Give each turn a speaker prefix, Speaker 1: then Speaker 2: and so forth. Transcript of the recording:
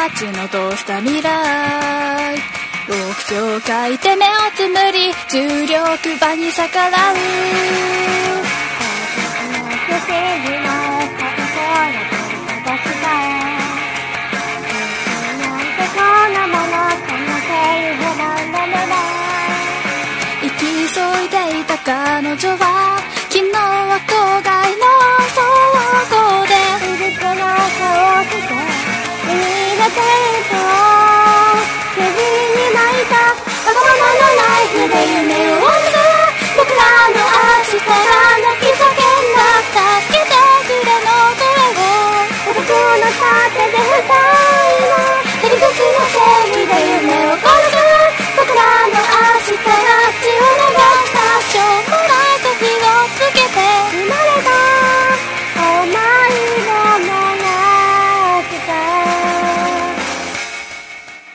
Speaker 1: ちのどうした未来。6丁書いて目をつむり重力場に逆らう。行き急いでいた彼女は昨日は郊外の倉庫で静かな顔をして海が照れ